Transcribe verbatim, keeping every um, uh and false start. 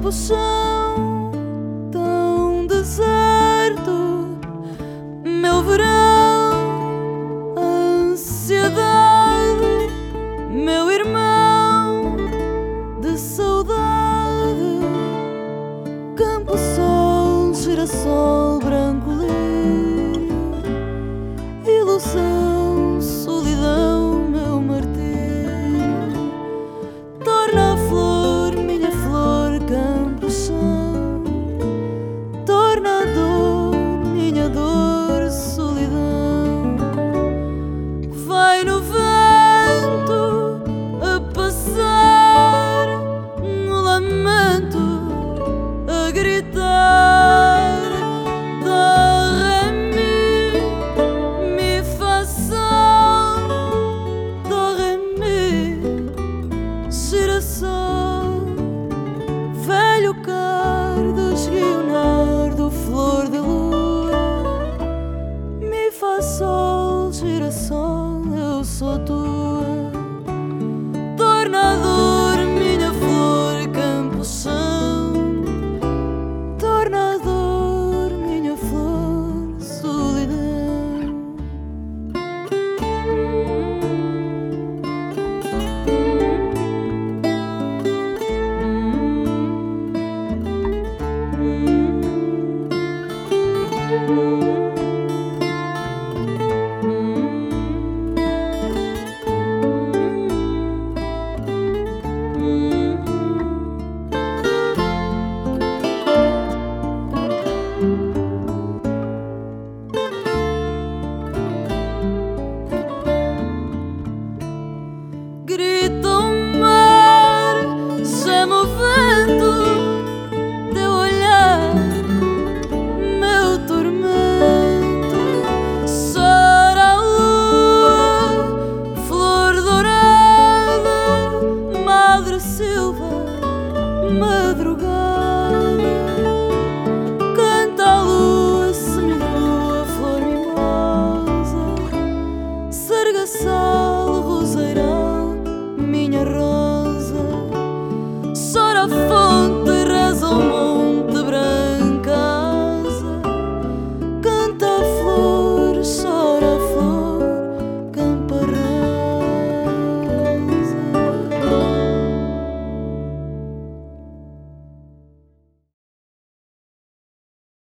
campo, chão tão deserto, meu verão, ansiedade, meu irmão de saudade. Campo, sol, girassol, branco, lírio, ilusão, solidão, meu martírio. Torna a flor, minha flor, campo, chão, torna a dor, minha dor, solidão. Vai no vento a passar, no lamento a gritar. Dó, ré, mi, mi, fá, sol, dó, ré, mi, girassol. Velho cardo, guionardo, flor de lua, mi, fá, sol, girassol, eu sou tu.